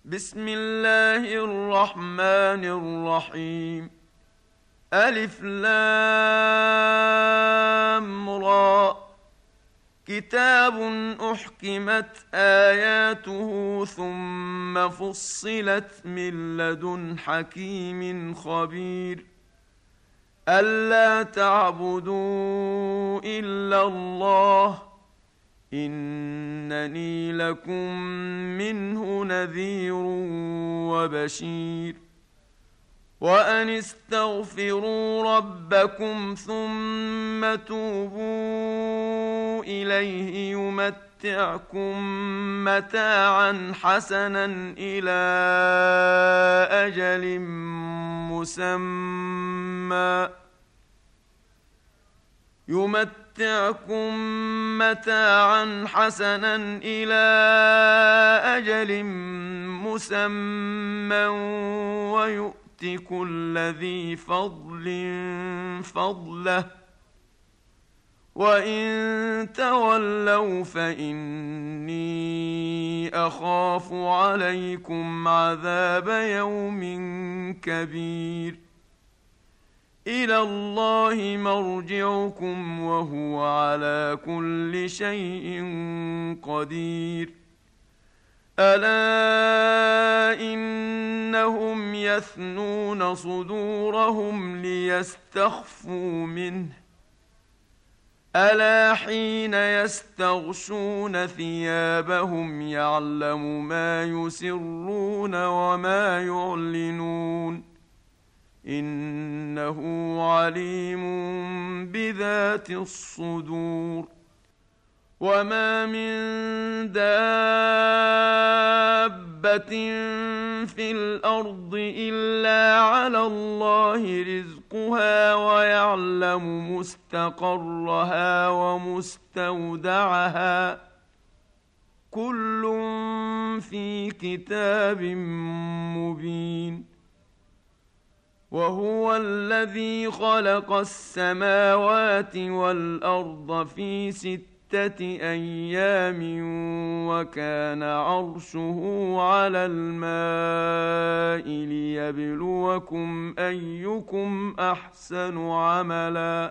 بسم الله الرحمن الرحيم. ألف لام را. كتاب أحكمت آياته ثم فصلت من لدن حكيم خبير. ألا تعبدوا إلا الله إنني لكم منه نذير وبشير. وأن استغفروا ربكم ثم توبوا إليه يمتعكم متاعا حسنا إلى أجل مسمى ويؤت كل ذي فضل فضله. وإن تولوا فإني أخاف عليكم عذاب يوم كبير. إلى الله مرجعكم وهو على كل شيء قدير. ألا إنهم يثنون صدورهم ليستخفوا منه. ألا حين يستغشون ثيابهم يعلم ما يسرون وما يعلنون إنه عليم بذات الصدور. وما من دابة في الأرض إلا على الله رزقها ويعلم مستقرها ومستودعها كل في كتاب مبين. وهو الذي خلق السماوات والأرض في 6 أيام وكان عرشه على الماء ليبلوكم أيكم أحسن عملا.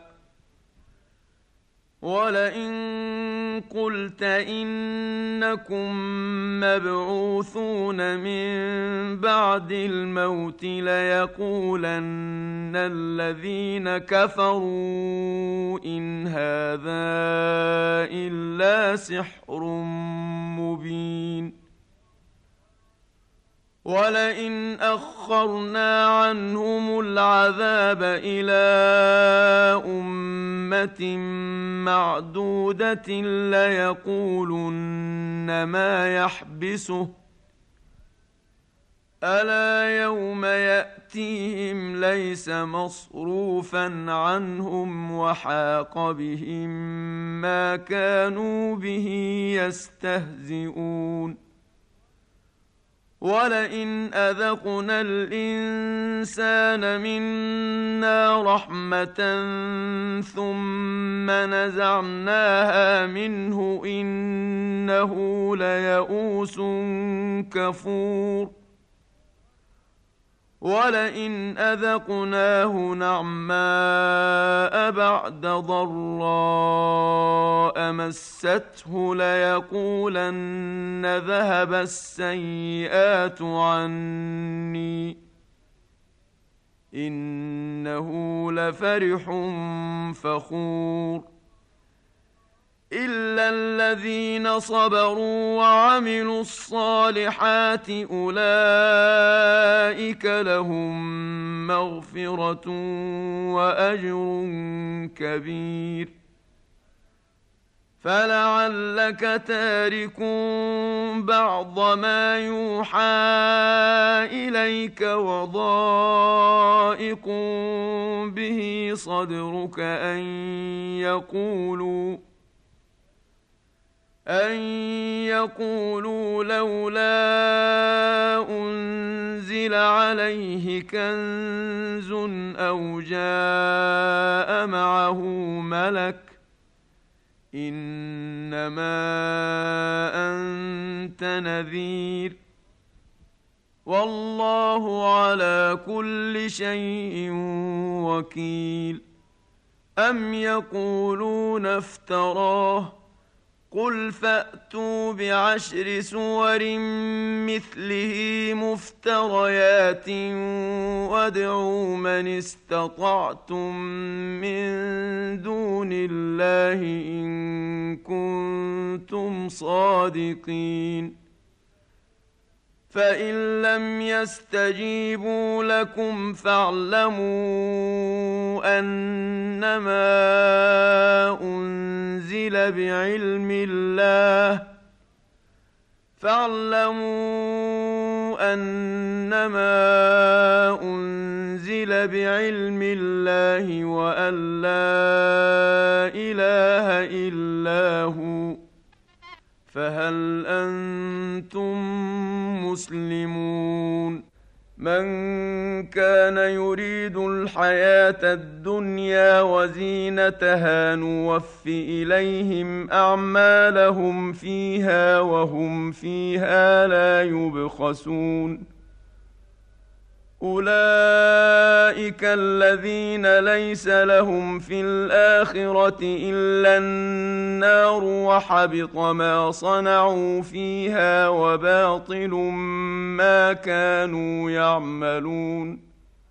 ولئن قلت إنكم مبعوثون من بعد الموت ليقولن الذين كفروا إن هذا إلا سحر مبين. ولئن أخرنا عنهم العذاب إلى أمة معدودة ليقولن ما يحبسه. ألا يوم يأتيهم ليس مصروفا عنهم وحاق بهم ما كانوا به يستهزئون. ولئن أذقنا الإنسان منا رحمة ثم نزعناها منه إنه ليئوس كفور. ولئن أذقناه نعماء بعد ضراء مسته ليقولن ذهب السيئات عني إنه لفرح فخور. إلا الذين صبروا وعملوا الصالحات أولئك لهم مغفرة وأجر كبير. فلعلك تارك بعض ما يوحى إليك وضائق به صدرك أن يقولوا لولا أنزل عليه كنز أو جاء معه ملك إنما أنت نذير والله على كل شيء وكيل. أم يقولون افتراه قل فأتوا بعشر سور مثله مفتريات وادعوا من استطعتم من دون الله إن كنتم صادقين. فإن لم يستجيبوا لكم فاعلموا أنما أنزل بعلم الله وأن لا إله إلا هو فهل أنتم مسلمون؟ من كان يريد الحياة الدنيا وزينتها نوف إليهم أعمالهم فيها وهم فيها لا يبخسون. أولئك الذين ليس لهم في الآخرة إلا النار وحبط ما صنعوا فيها وباطل ما كانوا يعملون.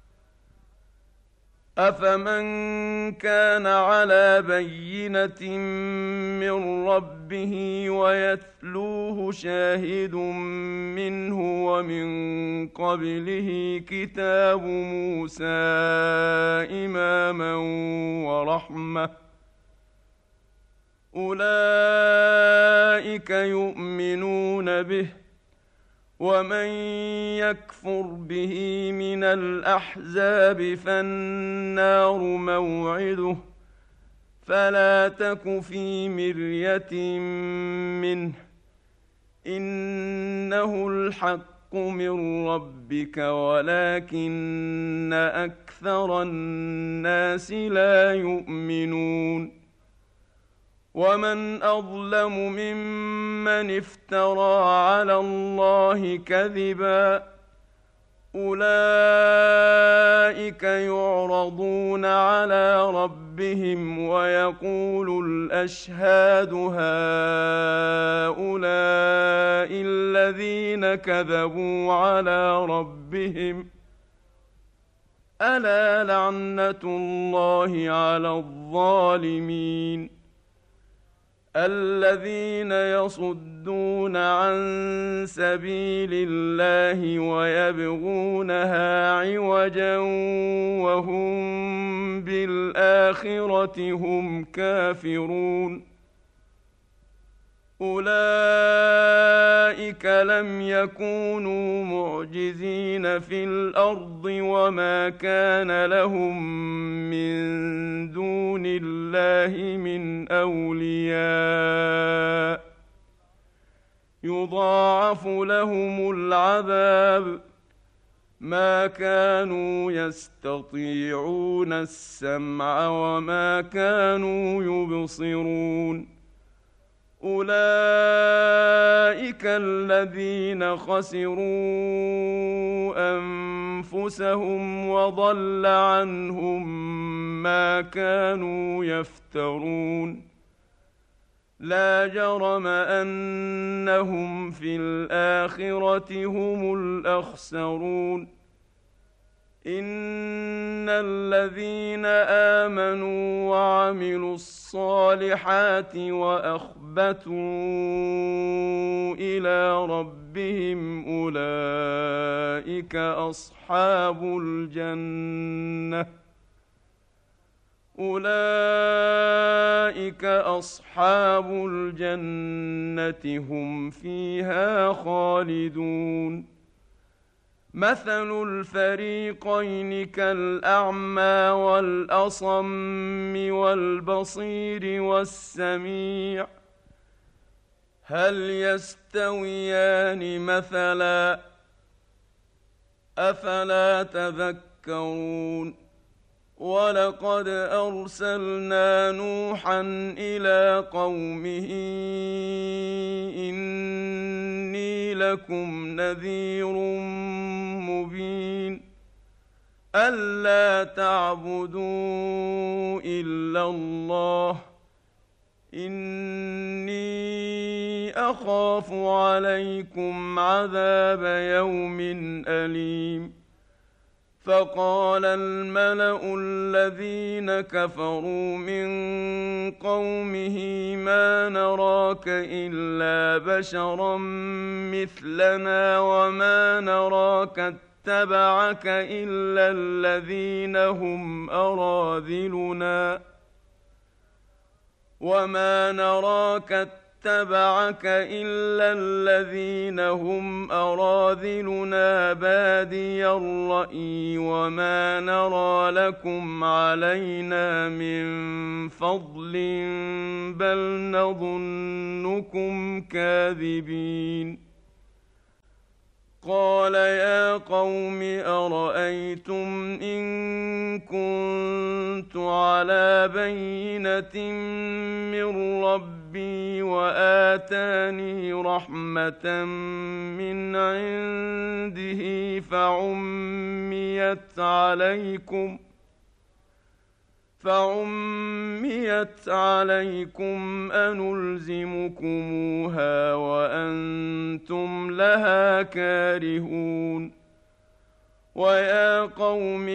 أفمن كان على بينة من ربه ويتلوه شاهد منه ومن قبله كتاب موسى إماما ورحمة أولئك يؤمنون به ومن يكفر به من الأحزاب فالنار موعده فلا تك في مرية منه إنه الحق من ربك ولكن أكثر الناس لا يؤمنون. ومن أظلم ممن افترى على الله كذبا أولئك يعرضون على ربهم ويقول الأشهاد هؤلاء الذين كذبوا على ربهم ألا لعنة الله على الظالمين. الذين يصدون عن سبيل الله ويبغونها عوجا وهم بالآخرة هم كافرون. أولئك لم يكونوا معجزين في الأرض وما كان لهم من دون الله من أولياء يضاعف لهم العذاب ما كانوا يستطيعون السمع وما كانوا يبصرون. أولئك الذين خسروا أنفسهم وضل عنهم ما كانوا يفترون. لا جرم أنهم في الآخرة هم الأخسرون. إن الذين آمنوا وعملوا الصالحات وأخبتوا إلى ربهم أولئك أصحاب الجنة هم فيها خالدون. مثل الفريقين كالأعمى والأصم والبصير والسميع هل يستويان مثلا أفلا تذكرون. ولقد أرسلنا نوحا إلى قومه إني لكم نذير مبين ألا تعبدوا إلا الله إني أخاف عليكم عذاب يوم أليم فقال الملأ الذين كفروا من قومه ما نراك إلا بشرا مثلنا وما نراك اتبعك إلا الذين هم أراذلنا بادي الرأي وما نرى لكم علينا من فضل بل نظنكم كاذبين قال يا قوم أرأيتم إن كنت على بينة من ربي وآتاني رحمة من عنده فعميت عليكم أنلزمكموها وأنتم لها كارهون ويا قوم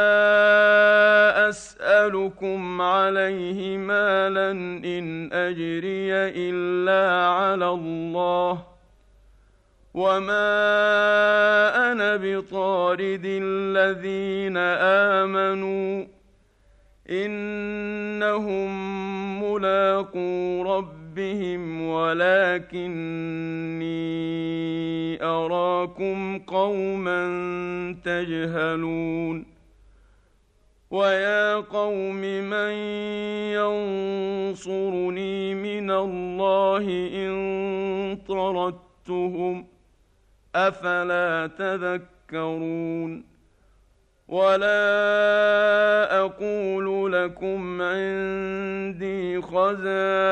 لا أسألكم عليه مالا إن أجري إلا على الله وما أنا بطارد الذين آمنوا إنهم ملاقو ربهم ولكني أراكم قوما تجهلون ويا قوم من ينصرني من الله إن طردتهم أفلا تذكرون ولا أقول لكم عندي خزائن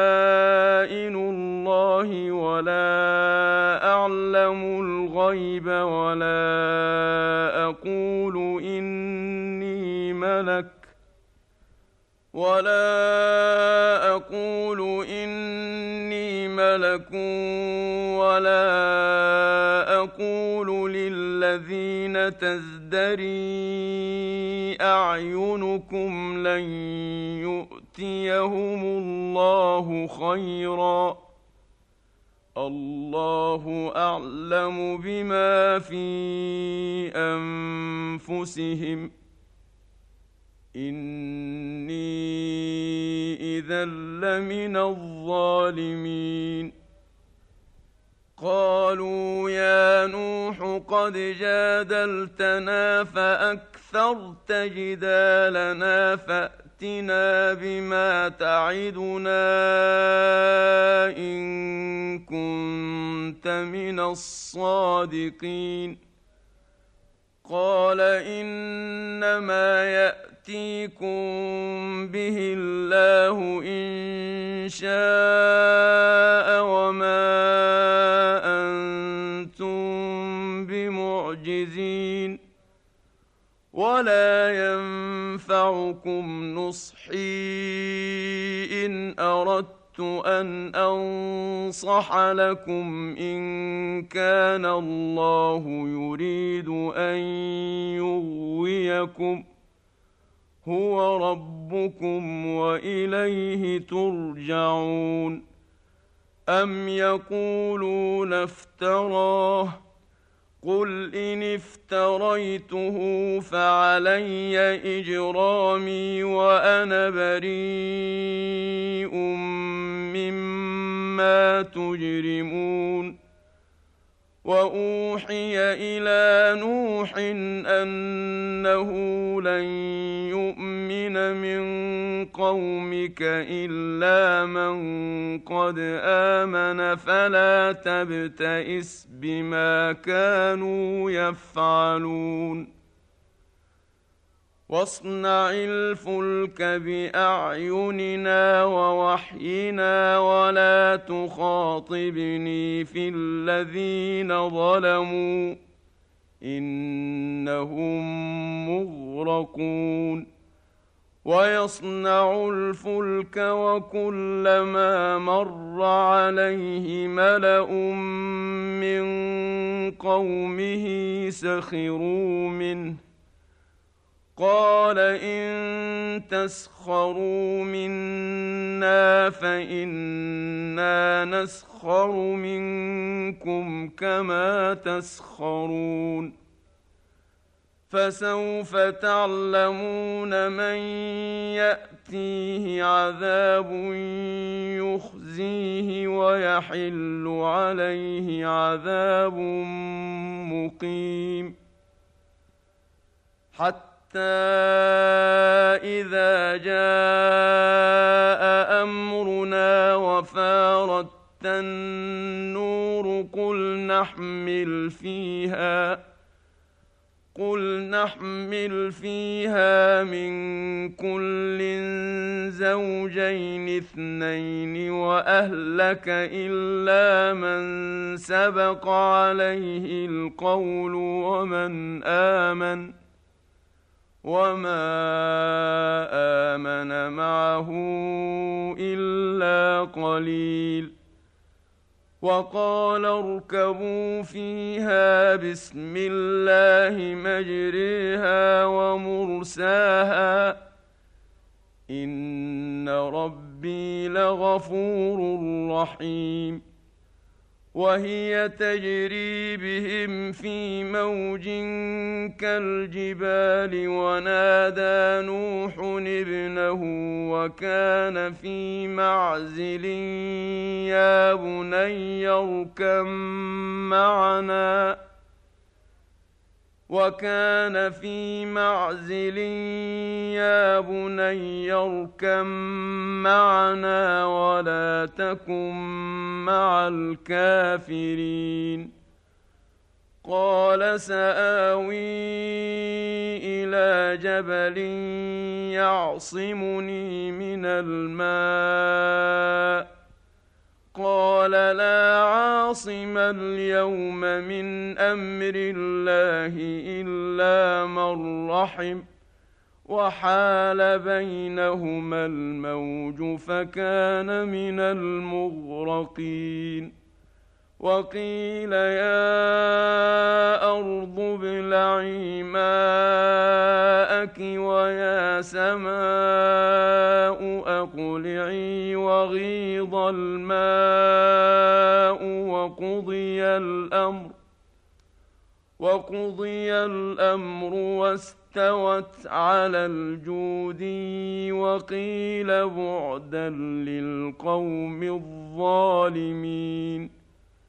الله ولا أعلم الغيب ولا أقول إني ملك ولا أقول للذين تزدري أعينكم لن يؤتيهم الله خيرا الله أعلم بما في أنفسهم إني إذا لمن الظالمين قالوا يا نوح قد جادلتنا فأكثرت جدالنا فأتنا بما تعدنا إن كنت من الصادقين قال إنما يأتيكم به الله إن شاء وما أنتم بمعجزين ولا ينفعكم نصحي إن أردت أن أنصح لكم إن كان الله يريد أن يغويكم هو ربكم وإليه ترجعون أم يقولون افتراه قل إن افتريته فعلي إجرامي وأنا بريء مما تجرمون وأوحي إلى نوح أنه لن يؤمن من قومك إلا من قد آمن فلا تبتئس بما كانوا يفعلون واصنع الفلك بأعيننا ووحينا ولا تخاطبني في الذين ظلموا إنهم مغرقون ويصنع الفلك وكلما مر عليه ملأ من قومه سخروا منه قال إن تسخروا منا فإنا نسخر منكم كما تسخرون فسوف تعلمون من يأتيه عذاب يخزيه ويحل عليه عذاب مقيم حتى إذا جاء أمرنا وفارت النور قل نحمل فيها من كل زوجين اثنين وأهلك إلا من سبق عليه القول وما آمن معه إلا قليل وقال اركبوا فيها بسم الله مجريها ومرساها إن ربي لغفور رحيم وهي تجري بهم في موج كالجبال ونادى نوح ابنه وكان في معزل يا بني اركب معنا ولا تكن مع الكافرين قال سآوي إلى جبل يعصمني من الماء قال لا عاصم اليوم من أمر الله إلا من رحم وحال بينهما الموج فكان من المغرقين وقيل يا أرض ابلعي ماءك ويا سماء أقلعي وغيض الماء وقضي الأمر واستوت على الجودي وقيل بعدا للقوم الظالمين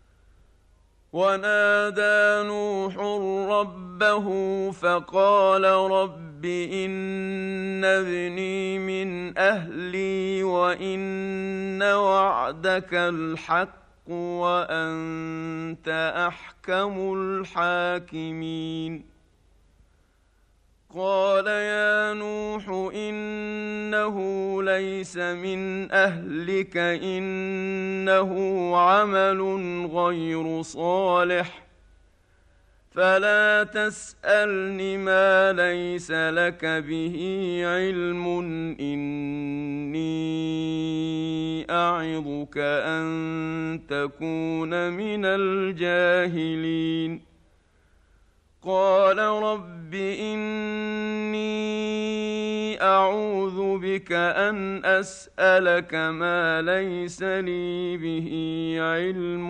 ونادى نوح ربه فقال رب إن ابني من أهلي وإن وعدك الحق وأنت أحكم الحاكمين قال يا نوح إنه ليس من أهلك إنه عمل غير صالح فلا تسألني ما ليس لك به علم إني أعظك أن تكون من الجاهلين قال رب إني أعوذ بك أن أسألك ما ليس لي به علم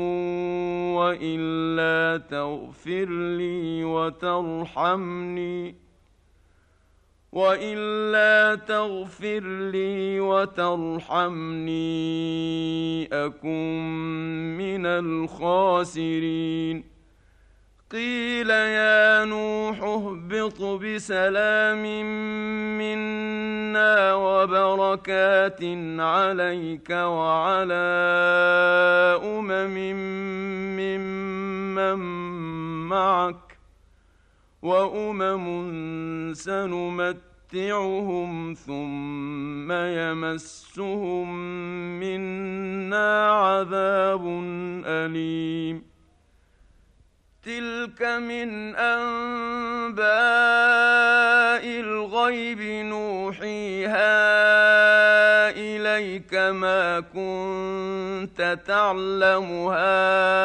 وإلا تغفر لي وترحمني أكن من الخاسرين قيل يا نوح اهبط بسلام منا وبركات عليك وعلى ممن معك وأمم نمتعهم ثم يمسهم منا عذاب أليم تلك من أنباء الغيب نوحيها إليك ما كنت تعلمها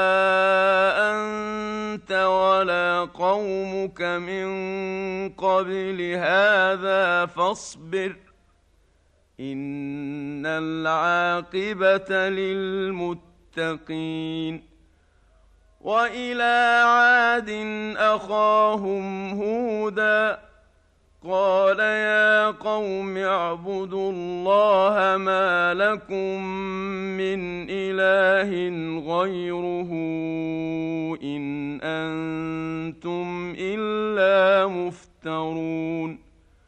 أنت ولا قومك من قبل هذا فاصبر إن العاقبة للمتقين وإلى عاد أخاهم هودا قال يا قوم اعبدوا الله ما لكم من إله غيره إن أنتم إلا مفترون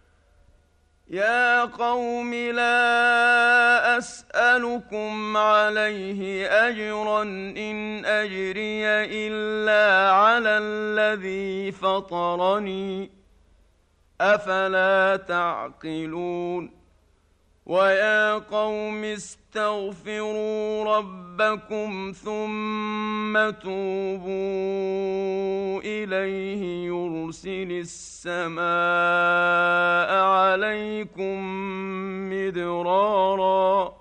يا قوم لا أسألكم عليه أجرا إن أجري إلا على الذي فطرني أفلا تعقلون ويا قوم استغفروا ربكم ثم توبوا إليه يرسل السماء عليكم مدرارا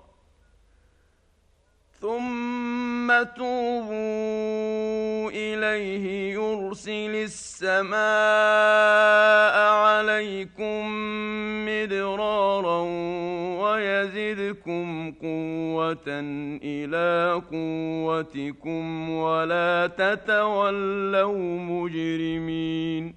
ويزدكم قوة إلى قوتكم ولا تتولوا مجرمين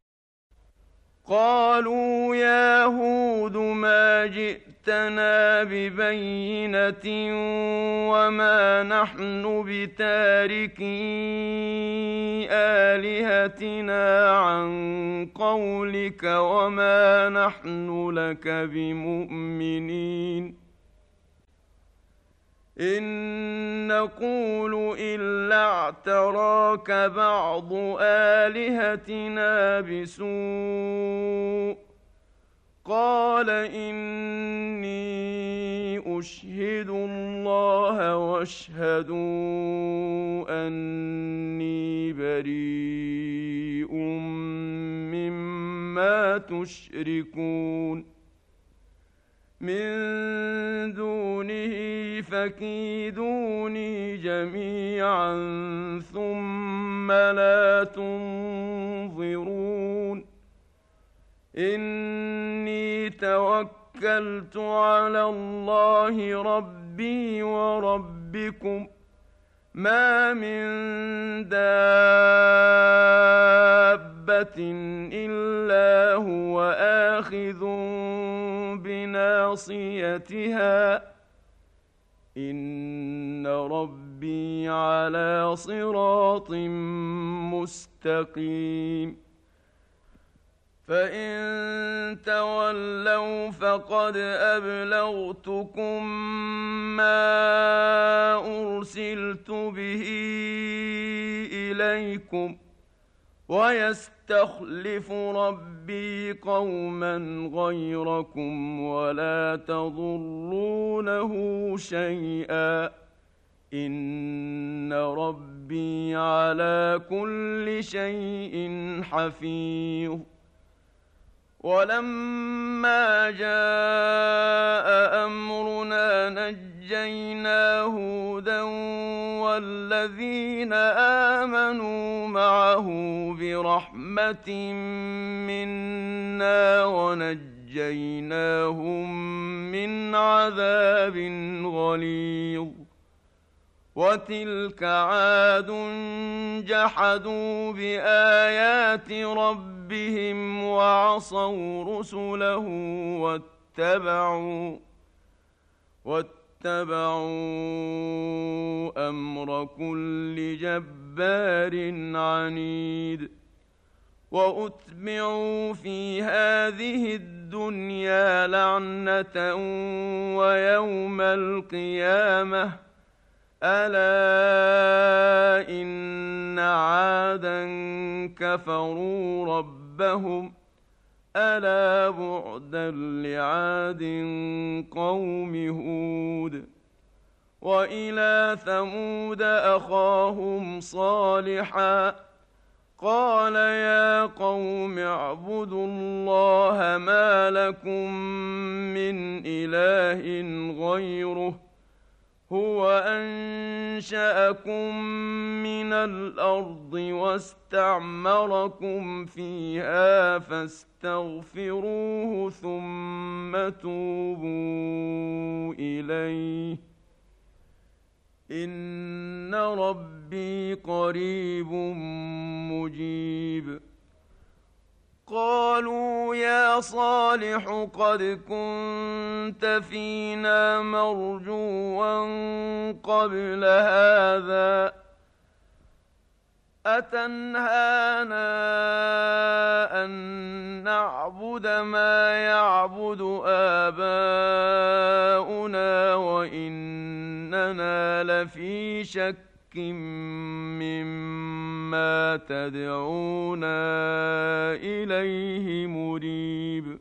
قالوا يا هود ما جئتنا ببينة وما نحن بتاركي آلهتنا عن قولك وما نحن لك بمؤمنين إن نقول إلا اعتراك بعض آلهتنا بسوء قال إني أشهد الله واشهدوا أني بريء مما تشركون من دونه فكيدوني جميعا ثم لا تنظرون إني توكلت على الله ربي وربكم ما من دابة إلا هو آخذ بناصيتها إن ربي على صراط مستقيم فإن تولوا فقد أبلغتكم ما أرسلت به إليكم ويستخلف ربي قوما غيركم ولا تضرونه شيئا إن ربي على كل شيء حفيظ ولما جاء أمرنا نجينا هودا والذين آمنوا معه برحمة منا ونجيناهم من عذاب غليظ وتلك عاد جحدوا بآيات ربهم وعصوا رسله واتبعوا أمر كل جبار عنيد وأتبعوا في هذه الدنيا لعنة ويوم القيامة ألا إن عادا كفروا ربهم ألا بعدا لعاد قوم هود. وإلى ثمود أخاهم صالحا قال يا قوم اعبدوا الله ما لكم من إله غيره هو أنشأكم من الأرض واستعمركم فيها فاستغفروه ثم توبوا إليه إن ربي قريب مجيب. قالوا يا صالح قد كنت فينا مرجوا قبل هذا أتنهانا أن نعبد ما يعبد آباؤنا وإننا لفي شك مما تدعونا إليه مريب.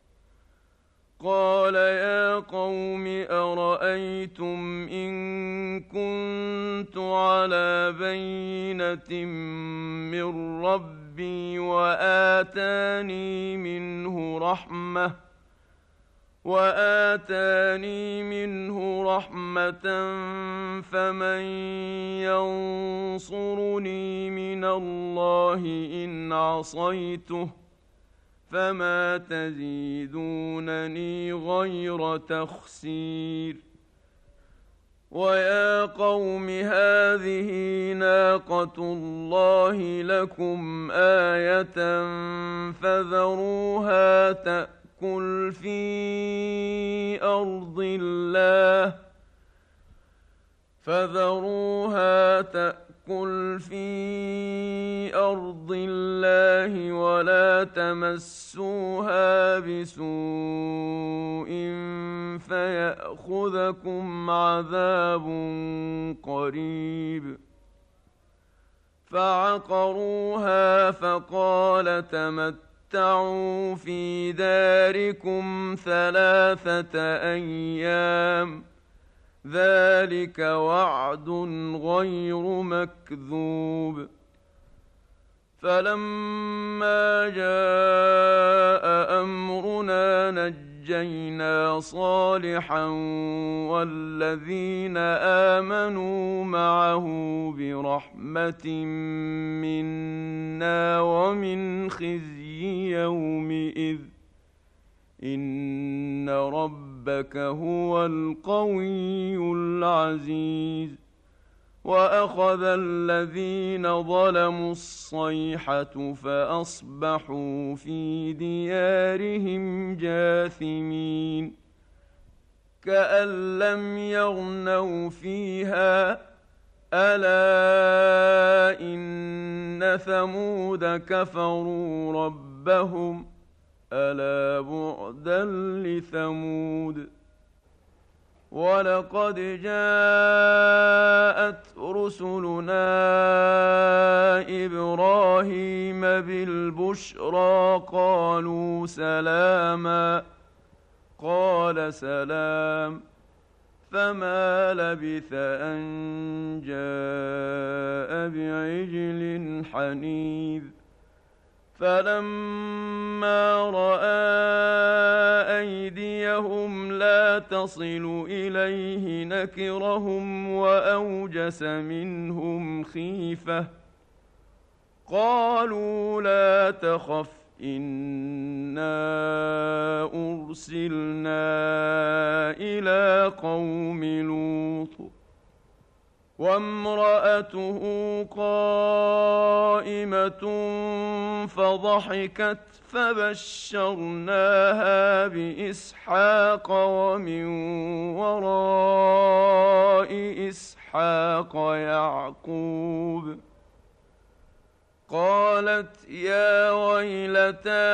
قال يا قوم أرأيتم إن كنت على بينة من ربي وآتاني منه رحمة فمن ينصرني من الله إن عصيته فما تزيدونني غير تخسير. ويا قوم هذه ناقة الله لكم آية فذروها تأكل في أرض الله ولا تمسوها بسوء فيأخذكم عذاب قريب. فعقروها فقال تمتعوا في داركم 3 أيام ذلك وعد غير مكذوب. فلما جاء أمرنا نجينا صالحا والذين آمنوا معه برحمة منا ومن خزي يومئذ إن ربك هو القوي العزيز. وأخذ الذين ظلموا الصيحة فأصبحوا في ديارهم جاثمين كأن لم يغنوا فيها ألا إن ثمود كفروا ربهم ألا بعدا لثمود. ولقد جاءت رسلنا إبراهيم بالبشرى قالوا سلاما قال سلام فما لبث أن جاء بعجل حنيذ. فلما رأى أيديهم لا تصل إليه نكرهم وأوجس منهم خيفة قالوا لا تخف إنا أرسلنا إلى قوم لوط وامرأته قائمة فضحكت فبشرناها بإسحاق ومن وراء إسحاق يعقوب. قالت يا ويلتى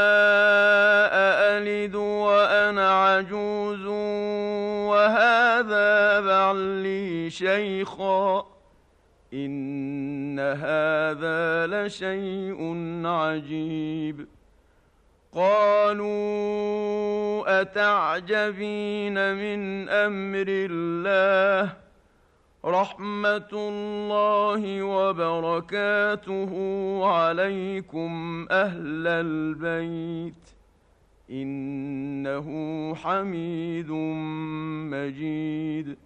أألد وأنا عجوز وهذا بعلي شيخا إن هذا لشيء عجيب. قالوا أتعجبين من أمر الله رحمة الله وبركاته عليكم أهل البيت إنه حميد مجيد.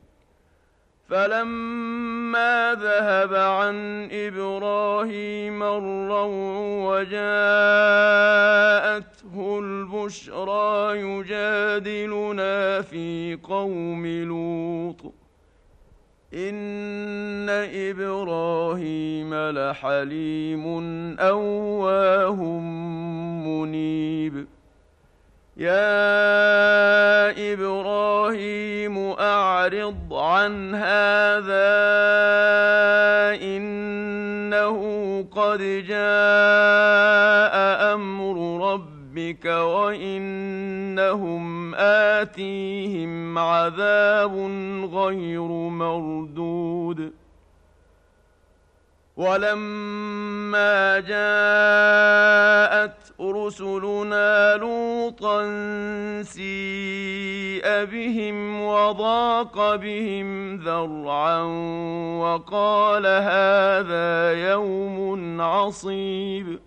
فلما ذهب عن إبراهيم الروع وجاءته البشرى يجادلنا في قوم لوط إن إبراهيم لحليم أواه منيب. يا إبراهيم أعرض عن هذا إنه قد جاء أمر ربك وإنهم آتيهم عذاب غير مردود. ولما جاءت رسلنا لوطا سيء بهم وضاق بهم ذرعا وقال هذا يوم عصيب.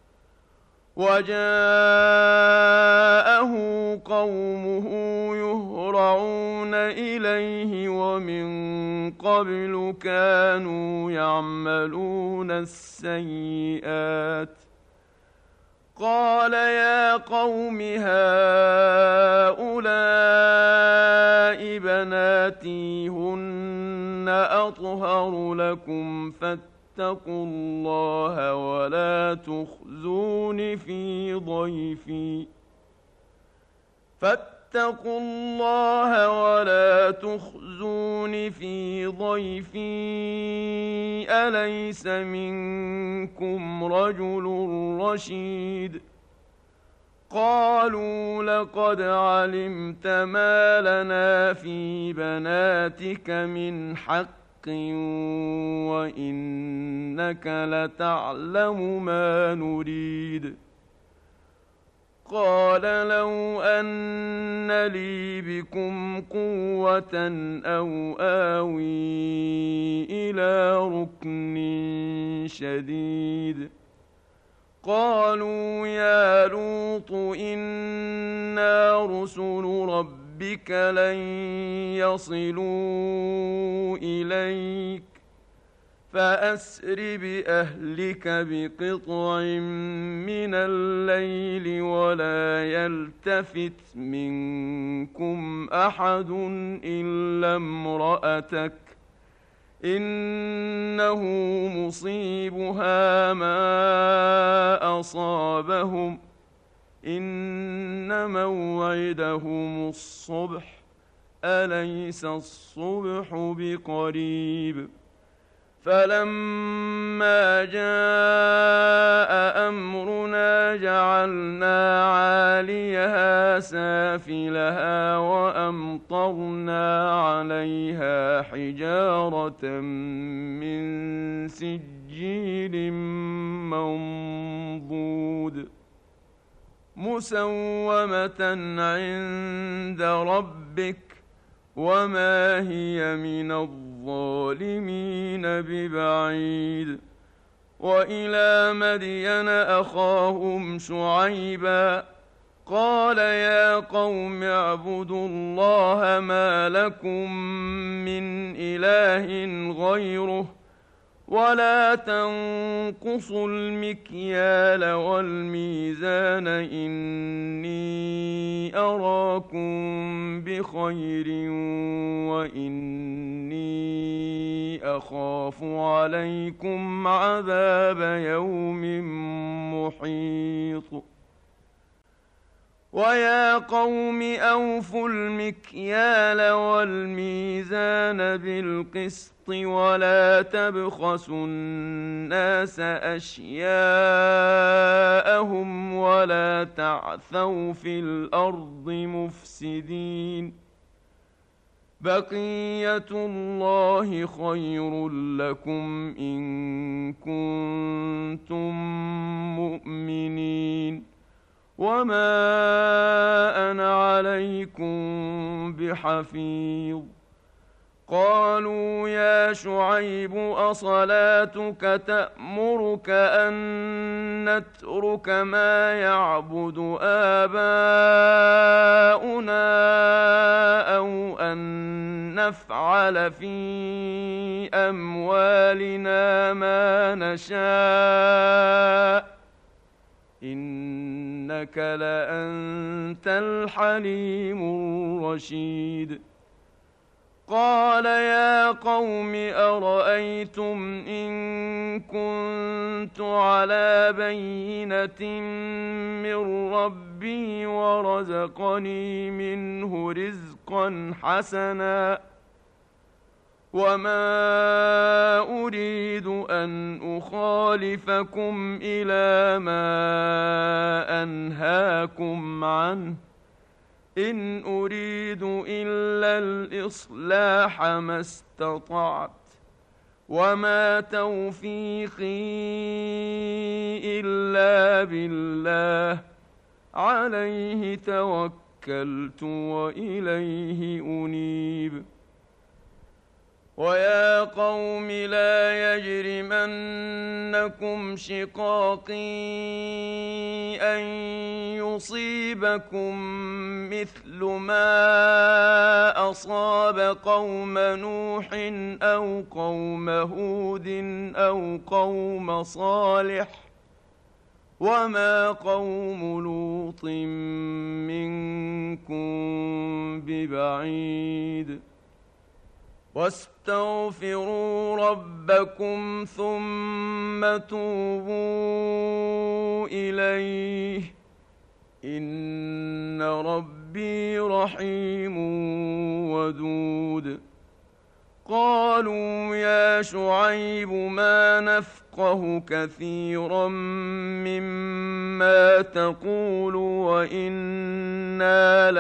وجاءه قومه يهرعون إليه ومن قبل كانوا يعملون السيئات. قال يا قوم هؤلاء بناتي هن أطهر لكم فاتقوا الله ولا تخزون في ضيفي أليس منكم رجل رشيد. قالوا لقد علمت ما لنا في بناتك من حق وإنك لتعلم ما نريد. قال لو أن لي بكم قوة أو آوي إلى ركن شديد. قالوا يا لوط إنا رسل ربك لن يصلوا إليك فأسر بأهلك بقطع من الليل ولا يلتفت منكم أحد إلا امرأتك إنه مصيبها ما أصابهم إن موعدهم الصبح أليس الصبح بقريب. فلما جاء أمرنا جعلنا عاليها سافلها وأمطرنا عليها حجارة من سجيل منضود مسومة عند ربك وما هي من الظالمين ببعيد. وإلى مدين أخاهم شعيبا قال يا قوم اعبدوا الله ما لكم من إله غيره ولا تنقصوا المكيال والميزان إني أراكم بخير وإني أخاف عليكم عذاب يوم محيط. ويا قوم أوفوا المكيال والميزان بالقسط ولا تبخسوا الناس أشياءهم ولا تعثوا في الأرض مفسدين. بقية الله خير لكم إن كنتم مؤمنين. وما أنا عليكم بحفيظ. قالوا يا شعيب أصلاتك تأمرك أن نترك ما يعبد آباؤنا أو أن نفعل في أموالنا ما نشاء إنك لأنت الحليم الرشيد. قال يا قوم أرأيتم إن كنت على بينة من ربي ورزقني منه رزقا حسنا وما أريد أن أخالفكم إلى ما أنهاكم عنه إن أريد إلا الإصلاح ما استطعت وما توفيقي إلا بالله عليه توكلت وإليه أنيب. ويا قوم لا يجرمنكم شقاقي أن يصيبكم مثل ما أصاب قوم نوح أو قوم هود أو قوم صالح وما قوم لوط منكم ببعيد. واستغفروا ربكم ثم توبوا إليه إن ربي رحيم ودود. قالوا يا شعيب ما نفقه كثيرا مما تقول وإنا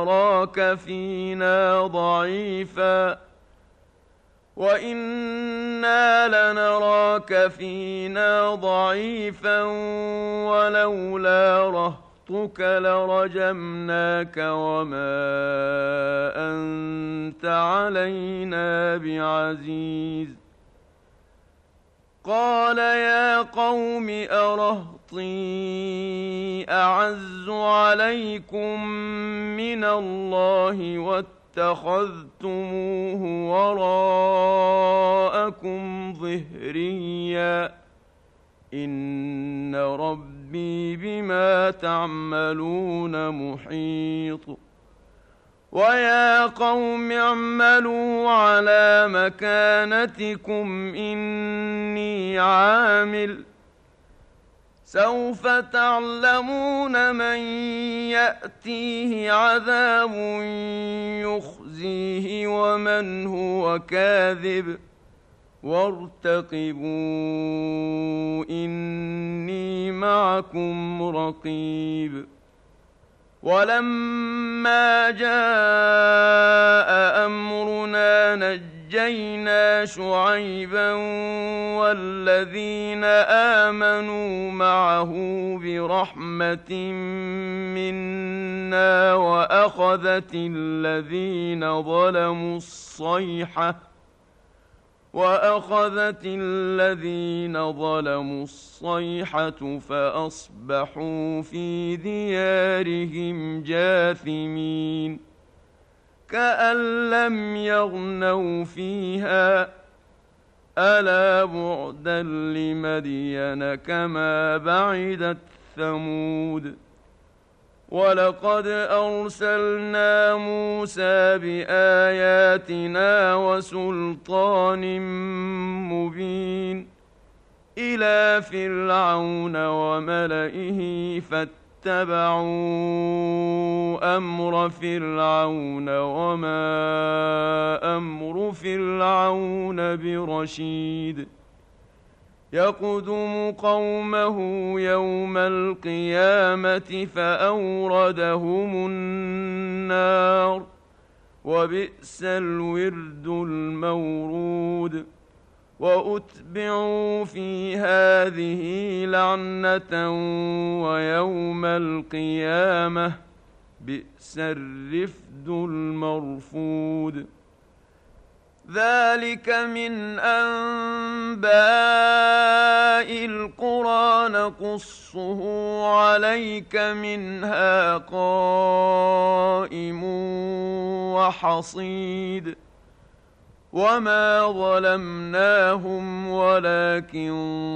لنراك فينا ضعيفا ولولا رهطك لرجمناك وما أنت علينا بعزيز. قال يا قوم أرهطي أعز عليكم من الله واتخذتموه وراءكم ظهريا إن ربي بما تعملون محيط. ويا قوم اعملوا على مكانتكم إني عامل سوف تعلمون من يأتيه عذاب يخزيه ومن هو كاذب وارتقبوا إني معكم رقيب. ولما جاء أمرنا نجينا شعيبا والذين آمنوا معه برحمة منا وأخذت الذين ظلموا الصيحة فأصبحوا في ديارهم جاثمين كأن لم يغنوا فيها ألا بعدا لمدين كما بعدت ثمود. ولقد أرسلنا موسى بآياتنا وسلطان مبين إلى فرعون وملئه فاتبعوا أمر فرعون وما أمر فرعون برشيد. يقدم قومه يوم القيامة فأوردهم النار وبئس الورد المورود. وأتبعوا في هذه لعنة ويوم القيامة بئس الرفد المرفود. ذلك من أنباء القرى نقصه عليك منها قائم وحصيد. وما ظلمناهم ولكن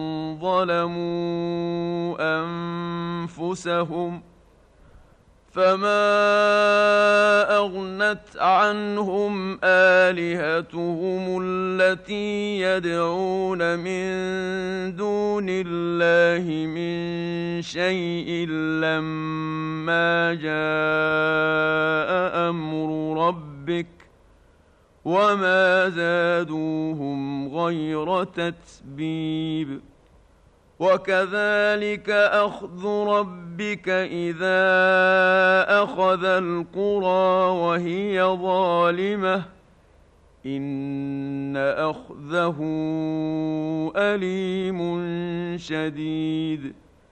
ظلموا أنفسهم فما أغنت عنهم آلهتهم التي يدعون من دون الله من شيء لما جاء أمر ربك وما زادوهم غير تتبيب. وكذلك أخذ ربك إذا أخذ القرى وهي ظالمة إن أخذه أليم شديد.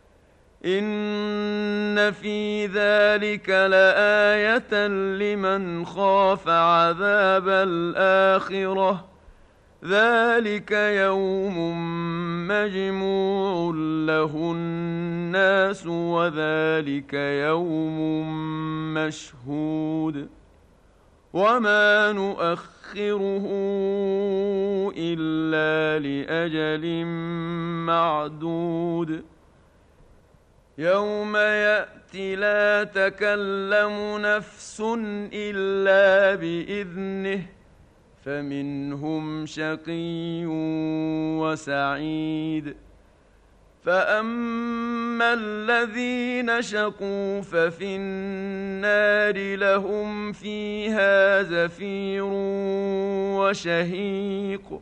إن في ذلك لآية لمن خاف عذاب الآخرة ذلك يوم مجموع له الناس وذلك يوم مشهود. وما نؤخره إلا لأجل معدود. يوم يأتي لا تكلم نفس إلا بإذنه فمنهم شقي وسعيد. فأما الذين شقوا ففي النار لهم فيها زفير وشهيق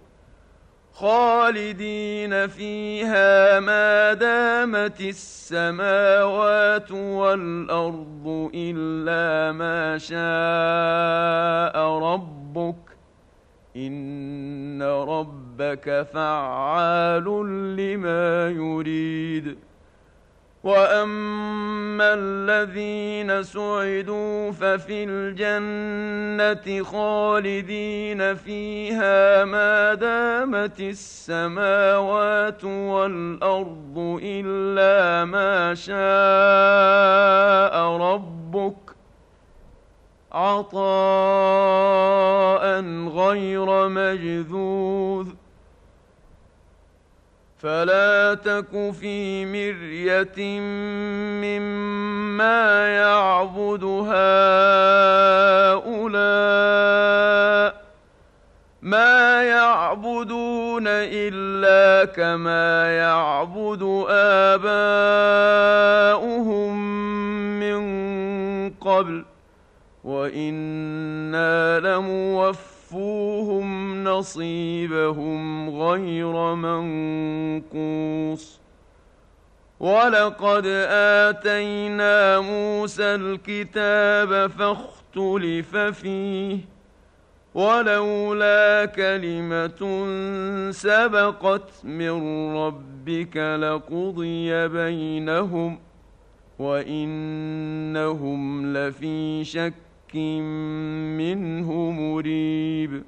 خالدين فيها ما دامت السماوات والأرض إلا ما شاء ربك إن ربك فعال لما يريد. وأما الذين سعدوا ففي الجنة خالدين فيها ما دامت السماوات والأرض إلا ما شاء ربك عطاء غير مجذوذ. فلا تك في مرية مما يعبد هؤلاء ما يعبدون إلا كما يعبد آباؤهم من قبل وإنا لموفوهم نصيبهم غير منقوص. ولقد آتينا موسى الكتاب فاختلف فيه ولولا كلمة سبقت من ربك لقضي بينهم وإنهم لفي شك منه مريب.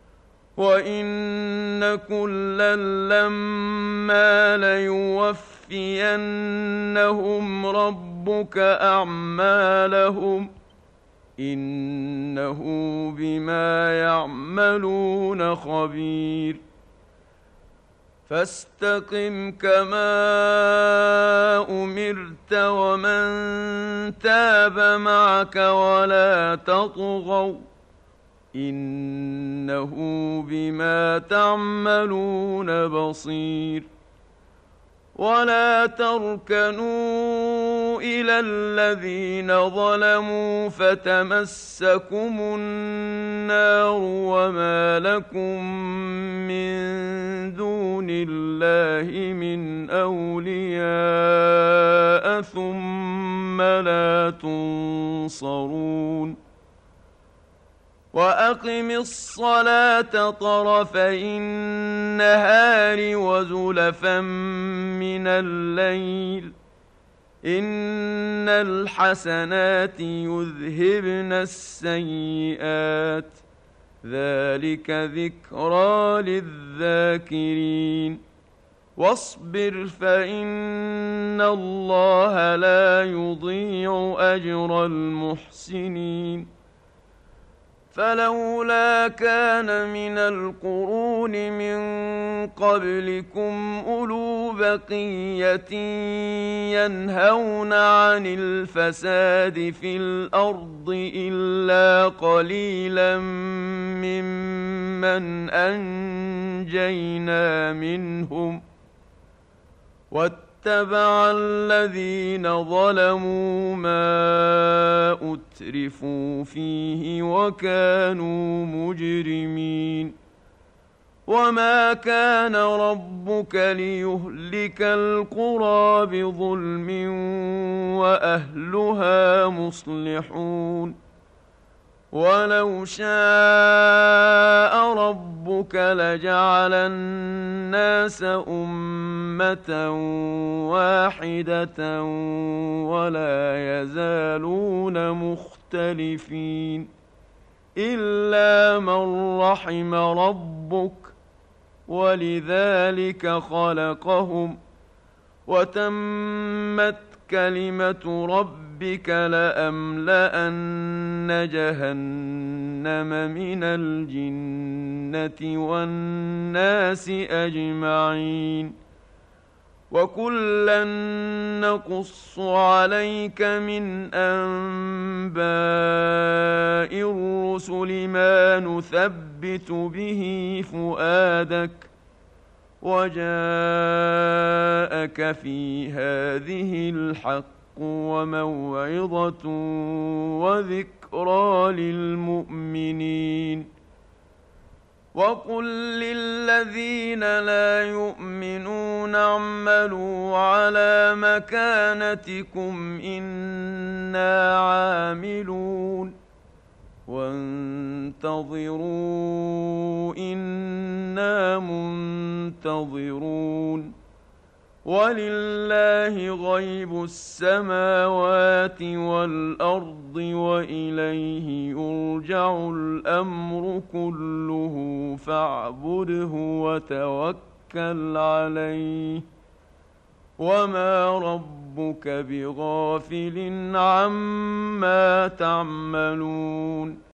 وإن كلا لما ليوفينهم ربك أعمالهم إنه بما يعملون خبير. فاستقم كما أمرت ومن تاب معك ولا تطغوا إنه بما تعملون بصير. ولا تركنوا إلى الذين ظلموا فتمسكم النار وما لكم من دون الله من أولياء ثم لا تنصرون. وأقم الصلاة طرفي النهار وزلفا من الليل إن الحسنات يذهبن السيئات ذلك ذكرى للذاكرين واصبر فإن الله لا يضيع أجر المحسنين فلولا كان من القرون من قبلكم أولو بقية ينهون عن الفساد في الأرض إلا قليلا ممن أنجينا منهم واتبع الذين ظلموا ما أترفوا فيه وكانوا مجرمين وما كان ربك ليهلك القرى بظلم وأهلها مصلحون ولو شاء ربك لجعل الناس أمة واحدة ولا يزالون مختلفين إلا من رحم ربك ولذلك خلقهم وتمت كلمة ربك لأملأن جهنم من الجنة والناس أجمعين وكلا نقص عليك من أنباء الرسل ما نثبت به فؤادك وجاءك في هذه الحق وموعظة وذكرى للمؤمنين وقل للذين لا يؤمنون اعملوا على مكانتكم إنا عاملون وانتظروا إنا منتظرون ولله غيب السماوات والأرض وإليه يرجع الأمر كله فاعبده وتوكل عليه وما ربك بغافل عما تعملون